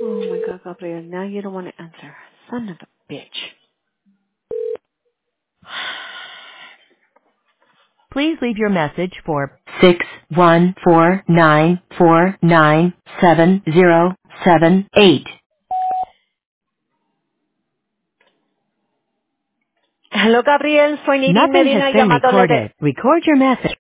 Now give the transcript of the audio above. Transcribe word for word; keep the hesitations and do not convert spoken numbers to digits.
Oh my God, Gabriel, now you don't want to answer. Son of a bitch. Please leave your message for six one four nine four nine seven zero seven eight. Hello, Gabriel, soy Nidin Nothing has Medina been llamándole de... recorded. Record your message.